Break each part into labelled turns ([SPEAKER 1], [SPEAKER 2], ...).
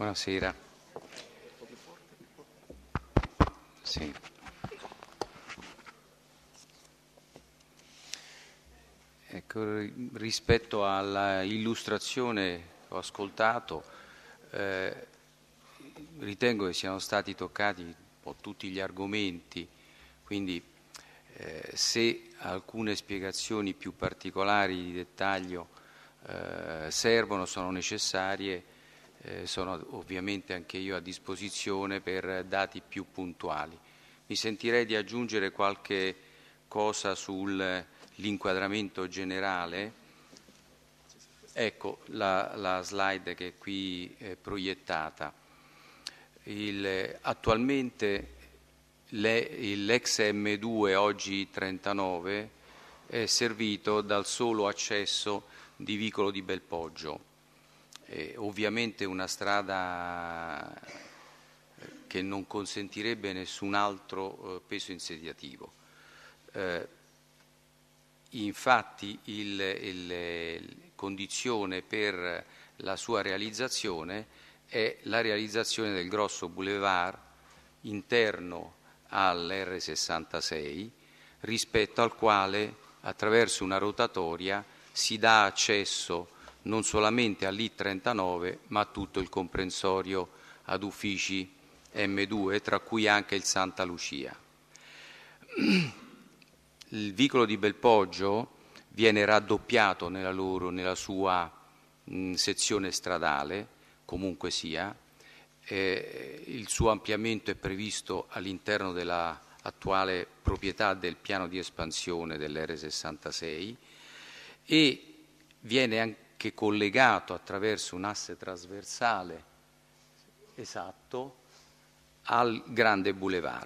[SPEAKER 1] Buonasera. Sì. Ecco, rispetto alla illustrazione che ho ascoltato, ritengo che siano stati toccati un po' tutti gli argomenti, quindi se alcune spiegazioni più particolari di dettaglio servono, sono necessarie, sono ovviamente anche io a disposizione per dati più puntuali. Mi sentirei di aggiungere qualche cosa sull'inquadramento generale. Ecco la slide che è qui proiettata. Attualmente l'ex M2, oggi 39, è servito dal solo accesso di Vicolo di Belpoggio. Ovviamente una strada che non consentirebbe nessun altro peso insediativo. Infatti la condizione per la sua realizzazione è la realizzazione del grosso boulevard interno all'R66, rispetto al quale attraverso una rotatoria si dà accesso non solamente all'I39 ma a tutto il comprensorio ad uffici M2, tra cui anche il Santa Lucia. Il Vicolo di Belpoggio viene raddoppiato nella sua sezione stradale, comunque sia. Il suo ampliamento è previsto all'interno della attuale proprietà del piano di espansione dell'R66 e viene anche collegato attraverso un asse trasversale esatto al grande boulevard.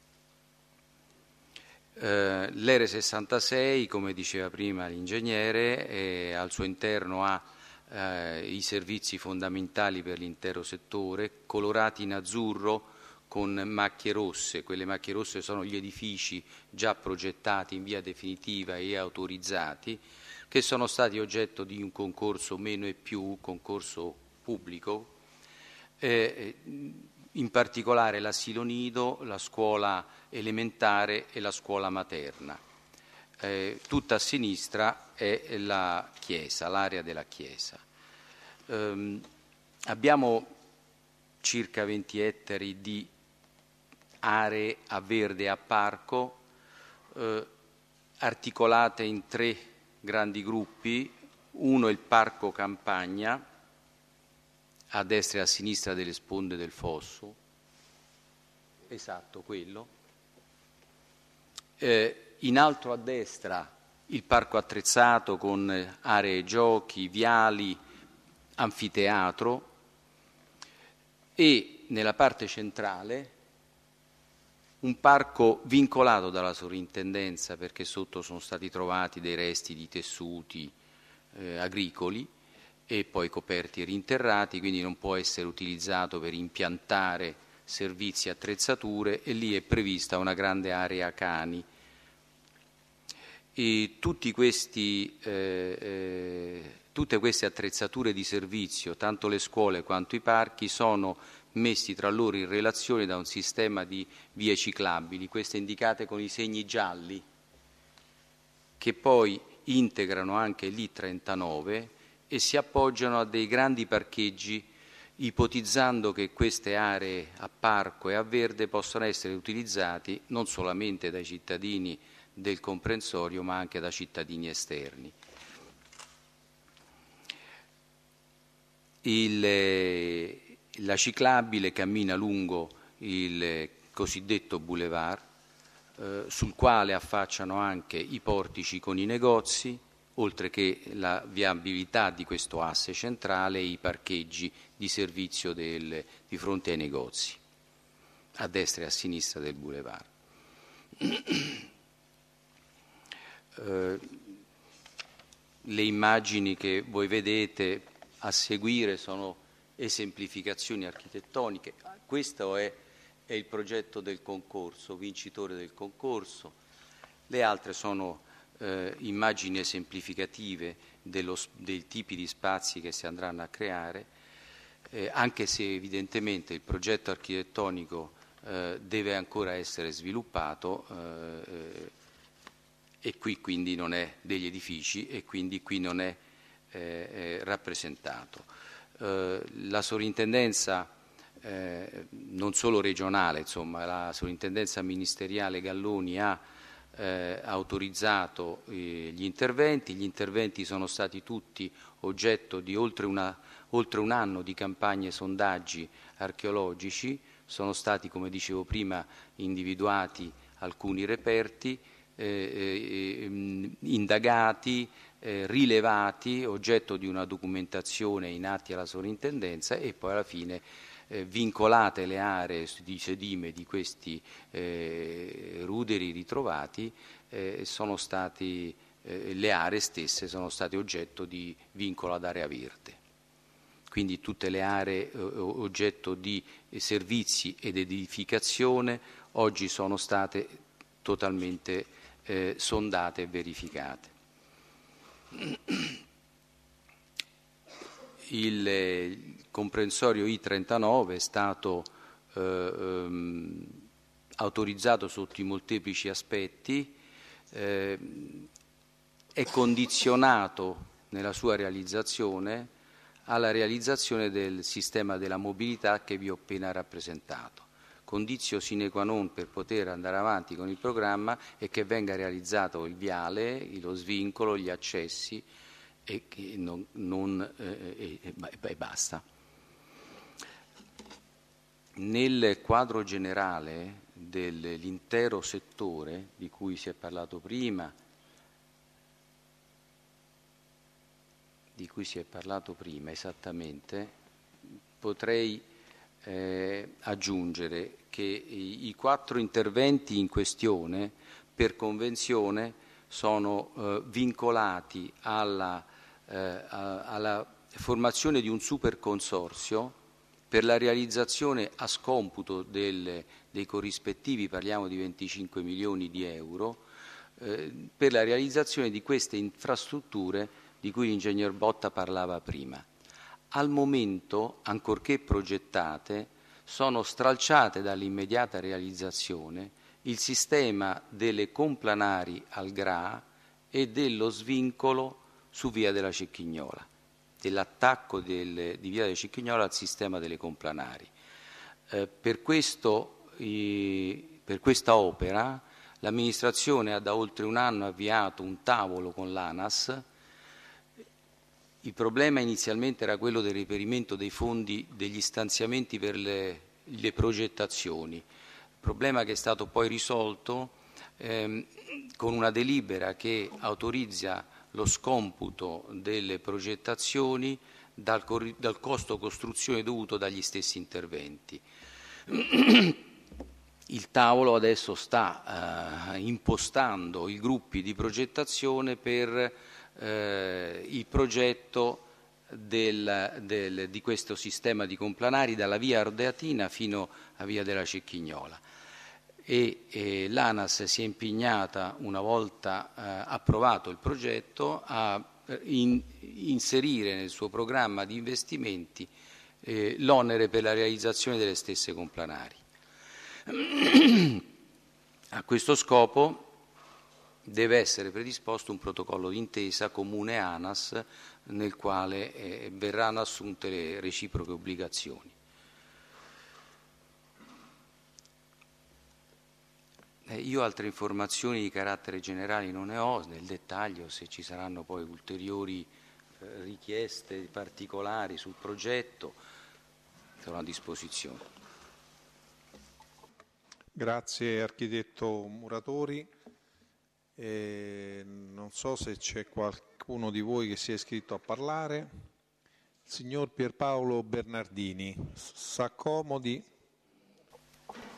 [SPEAKER 1] L'R66, come diceva prima l'ingegnere, al suo interno ha i servizi fondamentali per l'intero settore, colorati in azzurro con macchie rosse. Quelle macchie rosse sono gli edifici già progettati in via definitiva e autorizzati, che sono stati oggetto di un concorso meno e più, concorso pubblico, in particolare l'asilo nido, la scuola elementare e la scuola materna. Tutta a sinistra è la chiesa, l'area della chiesa. Abbiamo circa 20 ettari di aree a verde e a parco, articolate in 3 grandi gruppi. Uno è il parco campagna, a destra e a sinistra delle sponde del fosso, esatto, quello. In alto a destra il parco attrezzato con aree giochi, viali, anfiteatro, e nella parte centrale un parco vincolato dalla sovrintendenza, perché sotto sono stati trovati dei resti di tessuti agricoli e poi coperti e rinterrati, quindi non può essere utilizzato per impiantare servizi e attrezzature, e lì è prevista una grande area cani. E tutte queste attrezzature di servizio, tanto le scuole quanto i parchi, sono messi tra loro in relazione da un sistema di vie ciclabili, queste indicate con i segni gialli, che poi integrano anche l'I39 e si appoggiano a dei grandi parcheggi, ipotizzando che queste aree a parco e a verde possano essere utilizzati non solamente dai cittadini del comprensorio ma anche da cittadini esterni. La ciclabile cammina lungo il cosiddetto boulevard, sul quale affacciano anche i portici con i negozi, oltre che la viabilità di questo asse centrale e i parcheggi di servizio di fronte ai negozi, a destra e a sinistra del boulevard. Le immagini che voi vedete a seguire sono esemplificazioni architettoniche. Questo è il progetto del concorso, vincitore del concorso. Le altre sono immagini esemplificative dei tipi di spazi che si andranno a creare. anche se evidentemente il progetto architettonico deve ancora essere sviluppato e qui quindi non è degli edifici e quindi qui non è rappresentato. La sovrintendenza non solo regionale, insomma, la sovrintendenza ministeriale Galloni ha autorizzato gli interventi sono stati tutti oggetto di oltre un anno di campagne e sondaggi archeologici, sono stati, come dicevo prima, individuati alcuni reperti, indagati, rilevati, oggetto di una documentazione in atti alla sovrintendenza e poi alla fine vincolate le aree di sedime di questi ruderi ritrovati, le aree stesse sono state oggetto di vincolo ad area verde. Quindi tutte le aree oggetto di servizi ed edificazione oggi sono state totalmente sondate e verificate. Il comprensorio I-39 è stato autorizzato sotto i molteplici aspetti, è condizionato nella sua realizzazione alla realizzazione del sistema della mobilità che vi ho appena rappresentato. Condizio sine qua non per poter andare avanti con il programma è che venga realizzato il viale, lo svincolo, gli accessi e basta. Nel quadro generale dell'intero settore di cui si è parlato prima, esattamente, potrei aggiungere che i 4 interventi in questione per convenzione sono vincolati alla formazione di un superconsorzio per la realizzazione a scomputo dei corrispettivi, parliamo di 25 milioni di euro, per la realizzazione di queste infrastrutture di cui l'ingegner Botta parlava prima. Al momento, ancorché progettate, sono stralciate dall'immediata realizzazione il sistema delle complanari al GRA e dello svincolo su Via della Cecchignola, dell'attacco di Via della Cecchignola al sistema delle complanari. Per questa opera l'amministrazione ha da oltre un anno avviato un tavolo con l'ANAS. Il problema inizialmente era quello del reperimento dei fondi, degli stanziamenti per le progettazioni, problema che è stato poi risolto con una delibera che autorizza lo scomputo delle progettazioni dal costo costruzione dovuto dagli stessi interventi. Il tavolo adesso sta impostando i gruppi di progettazione per il progetto di questo sistema di complanari dalla via Ardeatina fino a Via della Cecchignola e l'ANAS si è impegnata, una volta approvato il progetto, a inserire nel suo programma di investimenti l'onere per la realizzazione delle stesse complanari. A questo scopo deve essere predisposto un protocollo d'intesa comune ANAS nel quale verranno assunte le reciproche obbligazioni. Io altre informazioni di carattere generale non ne ho, nel dettaglio se ci saranno poi ulteriori richieste particolari sul progetto sono a disposizione.
[SPEAKER 2] Grazie architetto Muratori. Non so se c'è qualcuno di voi che si è iscritto a parlare. Il signor Pierpaolo Bernardini, s'accomodi.